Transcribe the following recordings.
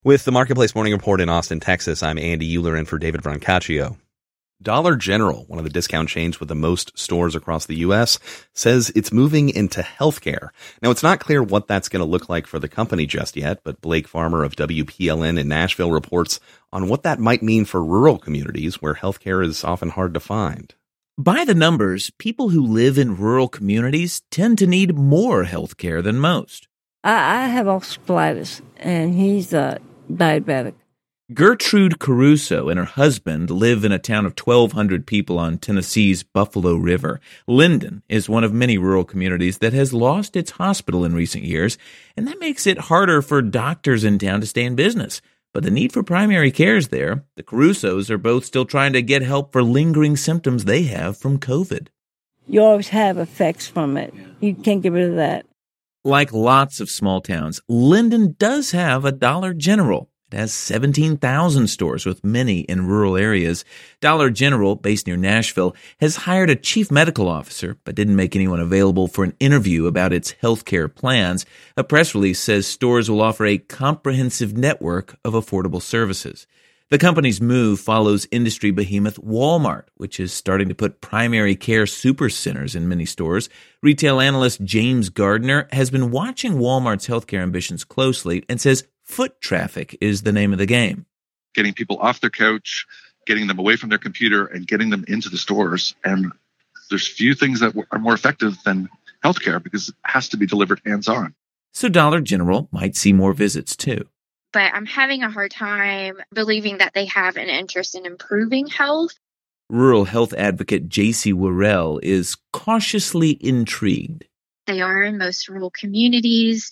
With the Marketplace Morning Report in Austin, Texas, I'm Andy Euler in for David Brancaccio. Dollar General, one of the discount chains with the most stores across the U.S., says it's moving into healthcare. Now, it's not clear what that's going to look like for the company just yet, but Blake Farmer of WPLN in Nashville reports on what that might mean for rural communities where healthcare is often hard to find. By the numbers, people who live in rural communities tend to need more healthcare than most. I have osteoarthritis, and he's diabetic. Gertrude Caruso and her husband live in a town of 1,200 people on Tennessee's Buffalo River. Linden is one of many rural communities that has lost its hospital in recent years, and that makes it harder for doctors in town to stay in business. But the need for primary care is there. The Carusos are both still trying to get help for lingering symptoms they have from COVID. You always have effects from it. You can't get rid of that. Like lots of small towns, Linden does have a Dollar General. It has 17,000 stores, with many in rural areas. Dollar General, based near Nashville, has hired a chief medical officer, but didn't make anyone available for an interview about its healthcare plans. A press release says stores will offer a comprehensive network of affordable services. The company's move follows industry behemoth Walmart, which is starting to put primary care supercenters in many stores. Retail analyst James Gardner has been watching Walmart's healthcare ambitions closely and says foot traffic is the name of the game. Getting people off their couch, getting them away from their computer, and getting them into the stores. And there's few things that are more effective than healthcare because it has to be delivered hands-on. So Dollar General might see more visits too. But I'm having a hard time believing that they have an interest in improving health. Rural health advocate J.C. Worrell is cautiously intrigued. They are in most rural communities.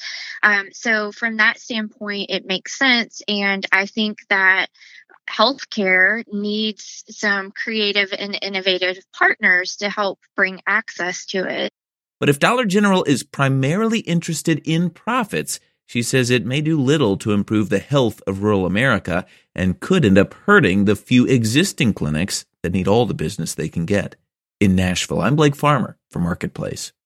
So from that standpoint, it makes sense. And I think that healthcare needs some creative and innovative partners to help bring access to it. But if Dollar General is primarily interested in profits, she says it may do little to improve the health of rural America and could end up hurting the few existing clinics that need all the business they can get. In Nashville, I'm Blake Farmer for Marketplace.